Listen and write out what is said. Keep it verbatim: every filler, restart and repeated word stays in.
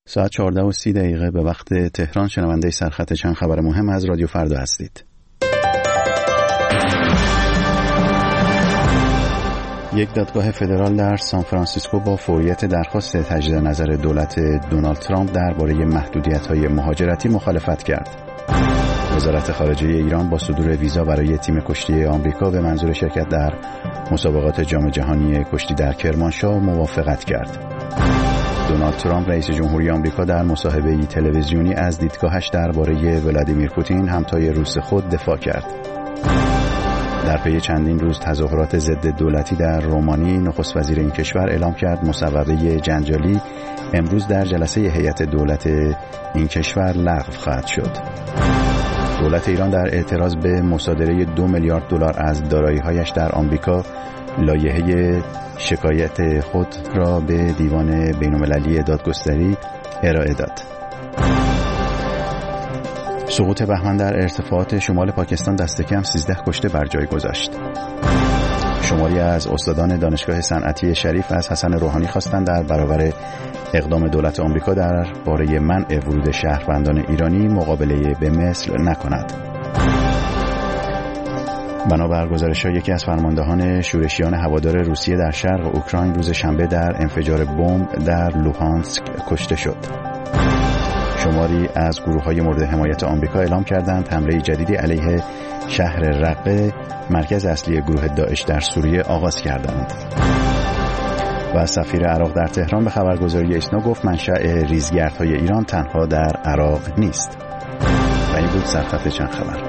ساعت چهارده و سی دقیقه به وقت تهران. شنونده سرخط چند خبر مهم از رادیو فردا هستید. یک دادگاه فدرال در سان فرانسیسکو با فوریت درخواست تجدید نظر دولت دونالد ترامپ درباره محدودیت‌های مهاجرتی مخالفت کرد. وزارت خارجه ایران با صدور ویزا برای تیم کشتی آمریکا به منظور شرکت در مسابقات جام جهانی کشتی در کرمانشاه موافقت کرد. دونالد ترامپ رئیس جمهوری آمریکا در مصاحبه‌ای تلویزیونی از دیدگاهش درباره ولادیمیر پوتین همتای روس خود دفاع کرد. در پی چندین روز تظاهرات ضد دولتی در رومانی، نخست وزیر این کشور اعلام کرد مصوبه جنجالی امروز در جلسه هیئت دولت این کشور لغو خواهد شد. دولت ایران در اعتراض به مصادره دو میلیارد دلار از دارایی‌هایش در آمریکا لایحه شکایت خود را به دیوان بین‌المللی دادگستری ارائه داد. سقوط بهمن در ارتفاعات شمال پاکستان دست کم سیزده کشته بر جای گذاشت. شماری از استادان دانشگاه صنعتی شریف از حسن روحانی خواستند در برابر اقدام دولت آمریکا درباره منع ورود شهروندان ایرانی مقابله به مثل نکند. بنابر گزارش‌ها یکی از فرماندهان شورشیان هوادار روسیه در شرق اوکراین روز شنبه در انفجار بمب در لوهانسک کشته شد. شماری از گروه‌های مورد حمایت آمریکا اعلام کردند حمله جدیدی علیه شهر رقه، مرکز اصلی گروه داعش در سوریه آغاز کردند. و سفیر عراق در تهران به خبرگزاری ایسنا گفت منشأ ریزگردهای ایران تنها در عراق نیست. و این بود سرخط چند خبر.